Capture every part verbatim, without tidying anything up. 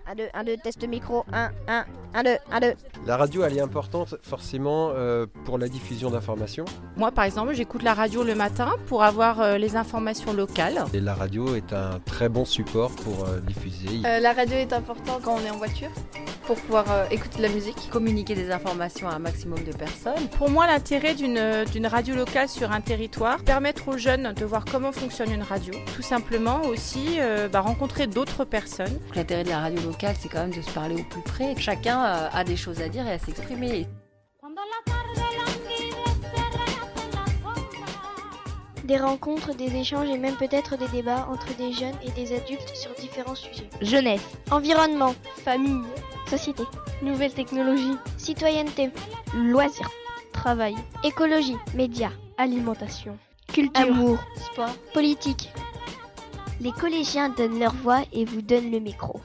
un, deux, un, deux, test micro, un, un, un, deux, un, deux. La radio, elle est importante forcément euh, pour la diffusion d'informations. Moi, par exemple, j'écoute la radio le matin pour avoir euh, les informations locales. Et la radio est un très bon support pour euh, diffuser. Euh, la radio est importante quand on est en voiture, pour pouvoir euh, écouter de la musique. Communiquer des informations à un maximum de personnes. Pour moi, l'intérêt d'une, d'une radio locale sur un territoire, permettre aux jeunes de voir comment fonctionne une radio. Tout simplement aussi euh, bah, rencontrer d'autres personnes. L'intérêt de la radio locale, c'est quand même de se parler au plus près. Chacun euh, a des choses à dire et à s'exprimer. Des rencontres, des échanges et même peut-être des débats entre des jeunes et des adultes sur différents sujets. Jeunesse, Environnement, Famille, société, nouvelles technologies, citoyenneté, loisirs, travail, écologie, médias, alimentation, culture, amour, sport, politique. Les collégiens donnent leur voix et vous donnent le micro.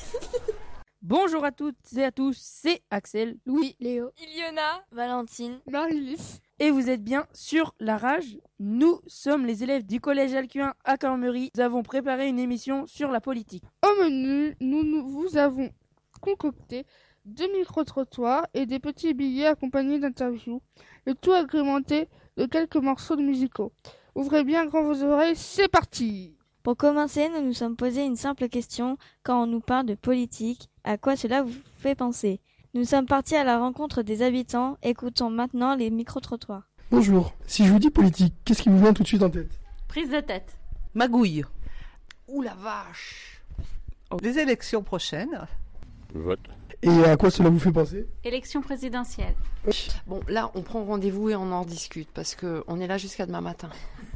Bonjour à toutes et à tous, c'est Axel, Louis, Léo, Iliona, Valentine, Marie-Lys. et vous êtes bien sur La Rage. Nous sommes les élèves du collège Alcuin à Cormery. Nous avons préparé une émission sur la politique. Au menu, nous, nous vous avons concocté deux micro-trottoirs et des petits billets accompagnés d'interviews, le tout agrémenté de quelques morceaux de musicaux. Ouvrez bien grand vos oreilles, c'est parti! Pour commencer, nous nous sommes posé une simple question. Quand on nous parle de politique, à quoi cela vous fait penser? Nous sommes partis à la rencontre des habitants. Écoutons maintenant les micro-trottoirs. Bonjour, si je vous dis politique, qu'est-ce qui vous vient tout de suite en tête? Prise de tête. Magouille. Ouh la vache. Les élections prochaines. Vote. Et à quoi cela vous fait penser? Élection présidentielle. Bon, là, on prend rendez-vous et on en discute parce qu'on est là jusqu'à demain matin.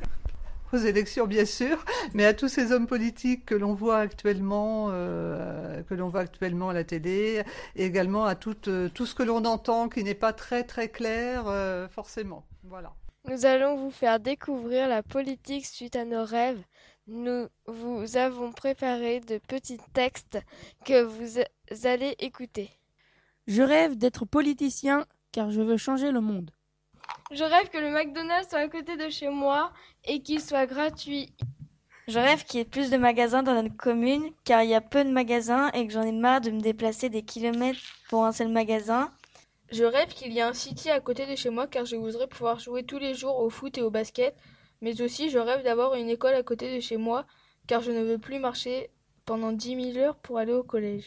Aux élections, bien sûr, mais à tous ces hommes politiques que l'on voit actuellement, euh, que l'on voit actuellement à la télé, et également à tout, euh, tout ce que l'on entend qui n'est pas très très clair, euh, forcément. Voilà. Nous allons vous faire découvrir la politique suite à nos rêves. Nous vous avons préparé de petits textes que vous allez écouter. Je rêve d'être politicien car je veux changer le monde. Je rêve que le McDonald's soit à côté de chez moi et qu'il soit gratuit. Je rêve qu'il y ait plus de magasins dans notre commune, car il y a peu de magasins et que j'en ai marre de me déplacer des kilomètres pour un seul magasin. Je rêve qu'il y ait un city à côté de chez moi, car je voudrais pouvoir jouer tous les jours au foot et au basket. Mais aussi, je rêve d'avoir une école à côté de chez moi, car je ne veux plus marcher pendant dix mille heures pour aller au collège.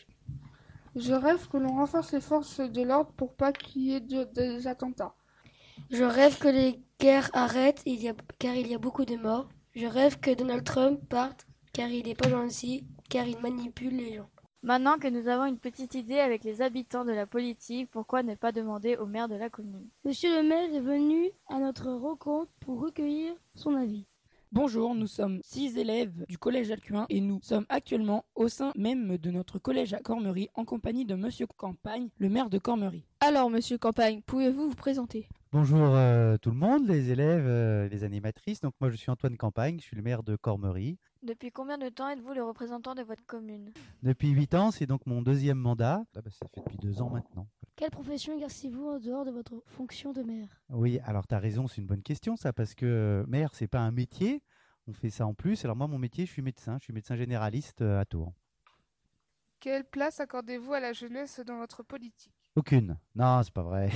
Je rêve que l'on renforce les forces de l'ordre pour pas qu'il y ait de, des attentats. Je rêve que les guerres arrêtent il y a, car il y a beaucoup de morts. Je rêve que Donald Trump parte car il n'est pas gentil, car il manipule les gens. Maintenant que nous avons une petite idée avec les habitants de la politique, pourquoi ne pas demander au maire de la commune? Monsieur le maire est venu à notre rencontre pour recueillir son avis. Bonjour, nous sommes six élèves du collège Alcuin et nous sommes actuellement au sein même de notre collège à Cormery en compagnie de Monsieur Campagne, le maire de Cormery. Alors, Monsieur Campagne, pouvez-vous vous présenter? Bonjour euh, tout le monde, les élèves, euh, les animatrices. Donc moi je suis Antoine Campagne, je suis le maire de Cormery. Depuis combien de temps êtes-vous le représentant de votre commune? Depuis huit ans, c'est donc mon deuxième mandat. Ah bah, ça fait depuis deux ans maintenant. Quelle profession exercez-vous en dehors de votre fonction de maire? Oui, alors tu as raison, c'est une bonne question ça, parce que euh, maire c'est pas un métier, on fait ça en plus. Alors moi mon métier, je suis médecin, je suis médecin généraliste euh, à Tours. Quelle place accordez-vous à la jeunesse dans votre politique? Aucune. Non, c'est pas vrai.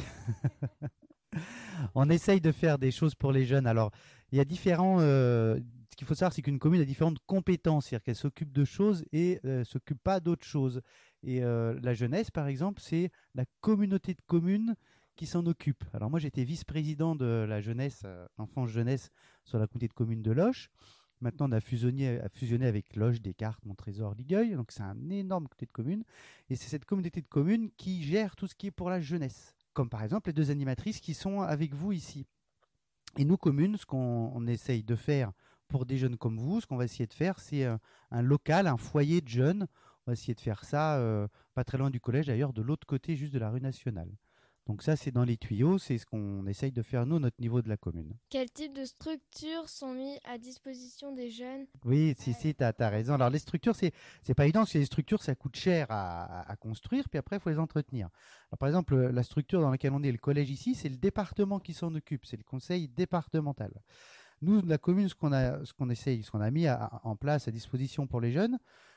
On essaye de faire des choses pour les jeunes. Alors, il y a différents. Euh, ce qu'il faut savoir, c'est qu'une commune a différentes compétences, c'est-à-dire qu'elle s'occupe de choses et ne euh, s'occupe pas d'autres choses. Et euh, la jeunesse, par exemple, c'est la communauté de communes qui s'en occupe. Alors moi, j'étais vice-président de la jeunesse, euh, enfance-jeunesse, sur la communauté de communes de Loches. Maintenant, on a fusionné, a fusionné avec Loches, Descartes, Montrésor, Ligueuil. Donc, c'est un énorme comité de communes. Et c'est cette communauté de communes qui gère tout ce qui est pour la jeunesse. Comme par exemple les deux animatrices qui sont avec vous ici. Et nous, communes, ce qu'on on essaye de faire pour des jeunes comme vous, ce qu'on va essayer de faire, c'est un, un local, un foyer de jeunes. On va essayer de faire ça, euh, pas très loin du collège d'ailleurs, de l'autre côté juste de la rue nationale. Donc ça, c'est dans les tuyaux, c'est ce qu'on essaye de faire nous, notre niveau de la commune. Quel type de structures sont mis à disposition des jeunes? Oui, si, si, tu as raison. Alors les structures, c'est c'est pas évident, parce que les structures, ça coûte cher à, à, à construire, puis après, il faut les entretenir. Alors, par exemple, la structure dans laquelle on est, le collège ici, c'est le département qui s'en occupe, c'est le conseil départemental. Nous, la commune, ce qu'on a, ce qu'on essaye, ce qu'on a mis à, en place à disposition pour les jeunes,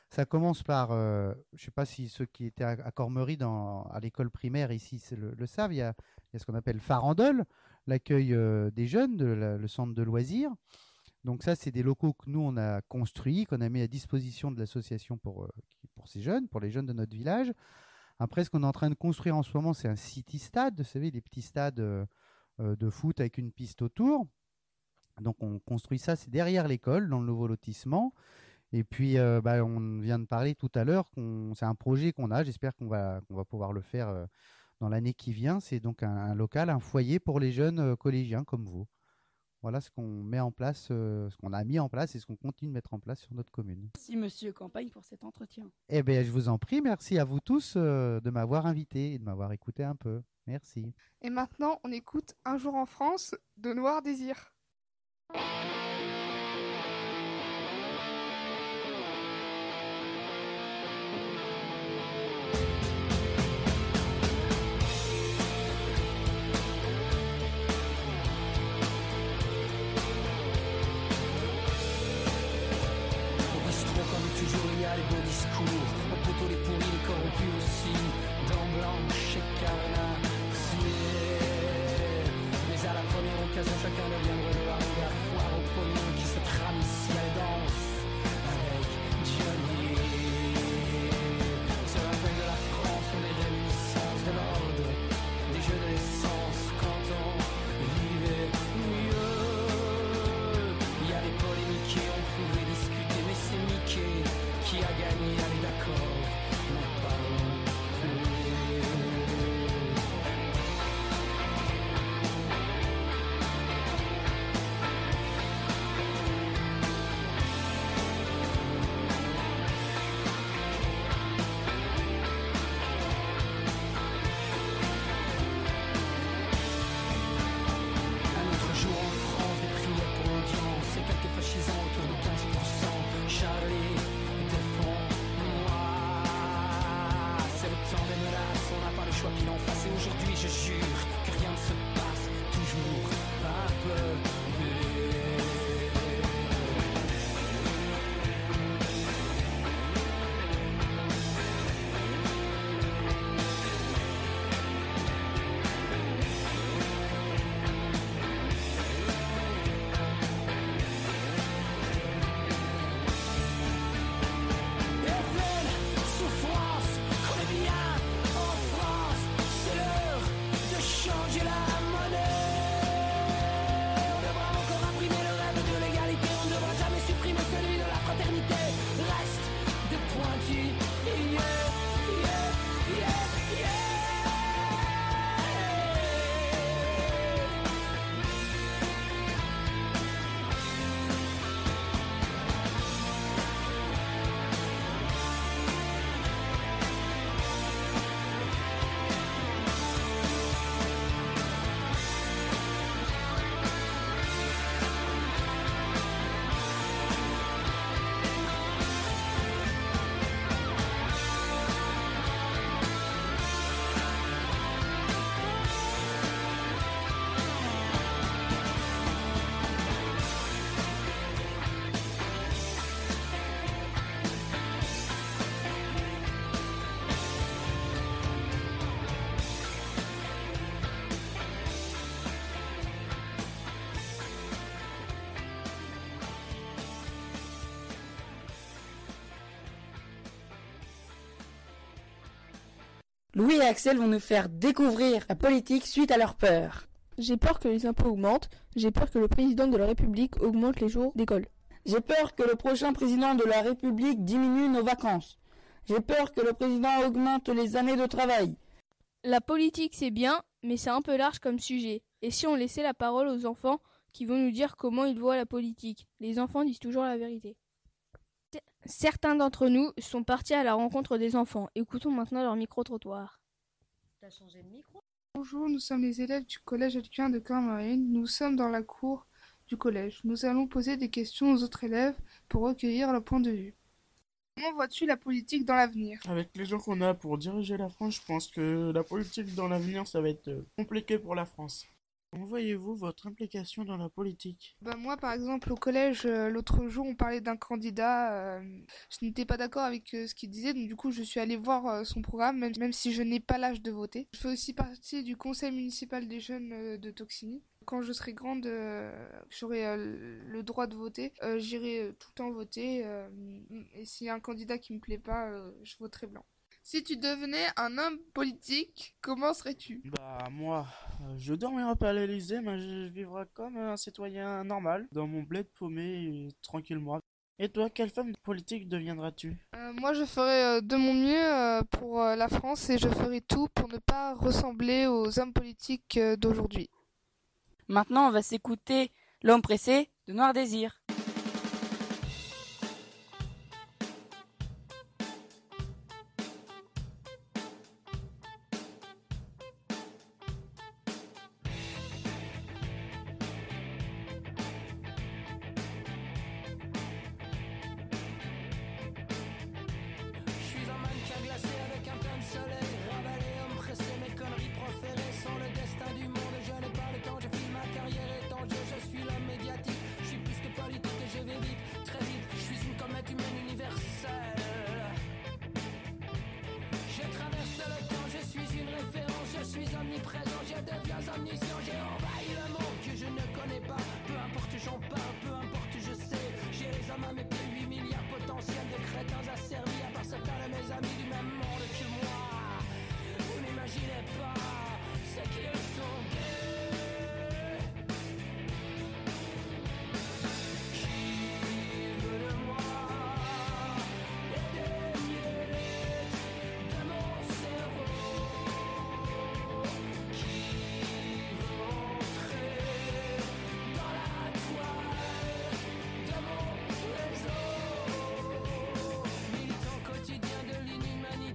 Ça commence par, euh, je ne sais pas si ceux qui étaient à, à Cormery, dans, à l'école primaire ici le, le savent, il y, a, il y a ce qu'on appelle Farandole, l'accueil euh, des jeunes, de la, le centre de loisirs. Donc ça, c'est des locaux que nous, on a construits, qu'on a mis à disposition de l'association pour, euh, pour ces jeunes, pour les jeunes de notre village. Après, ce qu'on est en train de construire en ce moment, c'est un city stade, vous savez, des petits stades euh, euh, de foot avec une piste autour. Donc on construit ça, c'est derrière l'école, dans le nouveau lotissement. Et puis, euh, bah, on vient de parler tout à l'heure, qu'on, c'est un projet qu'on a, j'espère qu'on va, qu'on va pouvoir le faire euh, dans l'année qui vient. C'est donc un, un local, un foyer pour les jeunes euh, collégiens comme vous. Voilà ce qu'on met en place, euh, ce qu'on a mis en place et ce qu'on continue de mettre en place sur notre commune. Merci Monsieur Campagne pour cet entretien. Eh bien, je vous en prie, merci à vous tous euh, de m'avoir invité et de m'avoir écouté un peu. Merci. Et maintenant, on écoute Un jour en France de Noir Désir. Toujours il y a les beaux discours, au poteau les pourris, les corrompus aussi, dents blanches et carnassiers. Mais à la première occasion, chacun devient de la regard foire au pognon qui se trame ici à la danse avec Johnny. On se rappelle de la France, on est réminiscences de l'ordre, des jeux de l'essence quand on vivait mieux. Il y a des polémiques et on pouvait discuter, mais c'est Mickey qui a gagné, allez d'accord, n'en parlons Un autre jour en France, des prières pour l'audience et quelques fascisants autour de quinze pour cent. Charlie était fond noir. C'est le temps des menaces, on n'a pas le choix pile en face. Et aujourd'hui, je jure que rien ne se passe toujours un peu mieux. Souffrance, connais bien en France, c'est l'heure de changer la monnaie. On devra encore imprimer le rêve de l'égalité, on ne devra jamais supprimer celui de la fraternité. Reste de pointu, yeah, yeah, yeah, yeah. Louis et Axel vont nous faire découvrir la politique suite à leur peur. J'ai peur que les impôts augmentent, j'ai peur que le président de la République augmente les jours d'école. J'ai peur que le prochain président de la République diminue nos vacances. J'ai peur que le président augmente les années de travail. La politique c'est bien, mais c'est un peu large comme sujet. Et si on laissait la parole aux enfants qui vont nous dire comment ils voient la politique? Les enfants disent toujours la vérité. Certains d'entre nous sont partis à la rencontre des enfants. Écoutons maintenant leur micro-trottoir. T'as changé de micro? Bonjour, nous sommes les élèves du collège Alcuin de Cormery. Nous sommes dans la cour du collège. Nous allons poser des questions aux autres élèves pour recueillir leur point de vue. Comment vois-tu la politique dans l'avenir? Avec les gens qu'on a pour diriger la France, je pense que la politique dans l'avenir, ça va être compliqué pour la France. Comment voyez-vous votre implication dans la politique? Bah moi, par exemple, au collège, euh, l'autre jour, on parlait d'un candidat. euh, je n'étais pas d'accord avec euh, ce qu'il disait, donc du coup, je suis allée voir euh, son programme, même, même si je n'ai pas l'âge de voter. Je fais aussi partie du conseil municipal des jeunes euh, de Toxini. Quand je serai grande, euh, j'aurai euh, le droit de voter. Euh, j'irai euh, tout le temps voter. euh, et s'il y a un candidat qui me plaît pas, euh, je voterai blanc. Si tu devenais un homme politique, comment serais-tu? Bah moi, euh, je dormirai pas à l'Élysée, mais je vivrai comme un citoyen normal, dans mon bled paumé, et tranquillement. Et toi, quelle femme politique deviendras-tu? Euh, moi, je ferai euh, de mon mieux euh, pour euh, la France et je ferai tout pour ne pas ressembler aux hommes politiques euh, d'aujourd'hui. Maintenant, on va s'écouter L'homme pressé de Noir Désir. Je suis un mannequin glacé avec un plein de soleil. Ravalé, homme pressé, mes conneries proférées sont le destin du monde. Je n'ai pas le temps, je file ma carrière étendue. Je suis l'homme médiatique, je suis plus que politique et je vais vite, très vite. Je suis une comète humaine universelle. Je traverse le temps, je suis une référence. Je suis omniprésent, je deviens omniscient. J'ai envahi le monde que je ne connais pas. Peu importe j'en parle, peu importe je sais. J'ai les hommes à mes pieds, huit milliards potentiels de crétins asservis. À part certains de mes amis du même monde que moi. Vous n'imaginez pas ce qu'ils sont gays. Qui veut de moi et des miettes de mon cerveau? Qui veut entrer dans la toile de mon réseau? Militant quotidien de l'inhumanité.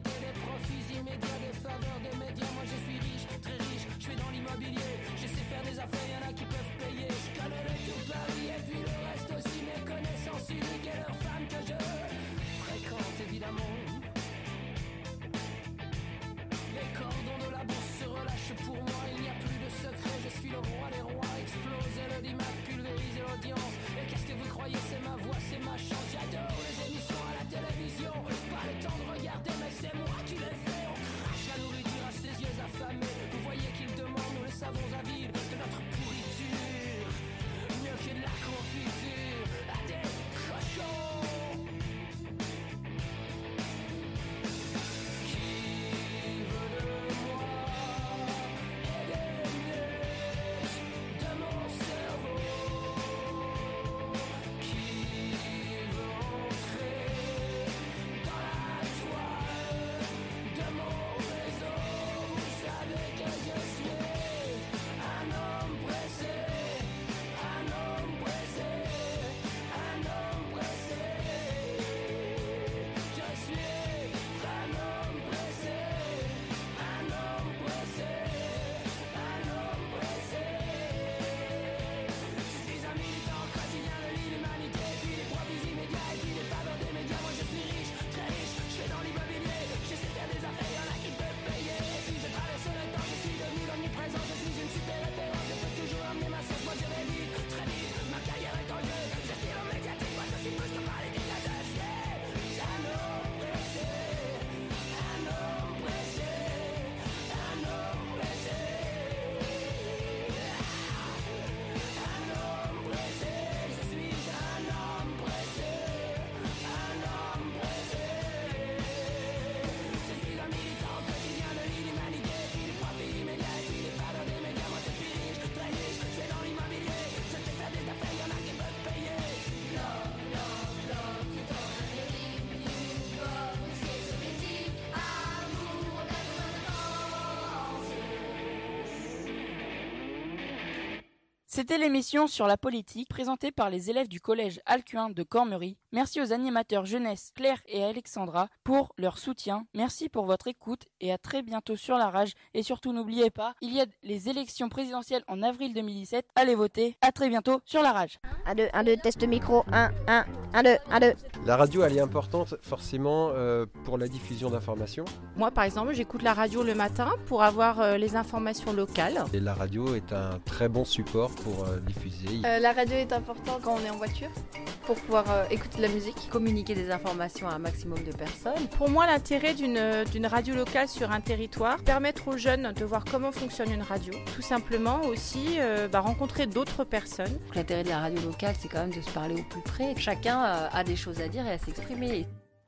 C'était l'émission sur la politique présentée par les élèves du collège Alcuin de Cormery. Merci aux animateurs jeunesse Claire et Alexandra pour leur soutien. Merci pour votre écoute et à très bientôt sur la Rage. Et surtout n'oubliez pas, il y a les élections présidentielles en avril deux mille dix-sept. Allez voter. À très bientôt sur la Rage. un, deux, un, deux, test micro, un, un, un, deux, un, deux. La radio, elle est importante forcément euh, pour la diffusion d'informations. Moi, par exemple, j'écoute la radio le matin pour avoir euh, les informations locales. Et la radio est un très bon support pour euh, diffuser. Euh, la radio est importante quand on est en voiture pour pouvoir euh, écouter de la musique. Communiquer des informations à un maximum de personnes. Pour moi, l'intérêt d'une, d'une radio locale sur un territoire, permettre aux jeunes de voir comment fonctionne une radio. Tout simplement aussi euh, bah, rencontrer d'autres personnes. L'intérêt de la radio locale, c'est quand même de se parler au plus près. Chacun euh, a des choses à dire et à s'exprimer.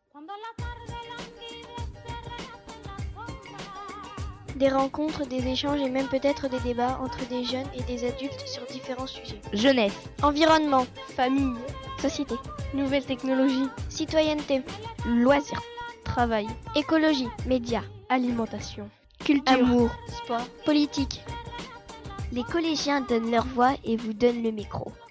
Des rencontres, des échanges et même peut-être des débats entre des jeunes et des adultes sur différents sujets. Jeunesse, environnement, famille, société, nouvelles technologies, citoyenneté, loisirs, travail, écologie, médias, alimentation, culture, amour, sport, politique. Les collégiens donnent leur voix et vous donnent le micro.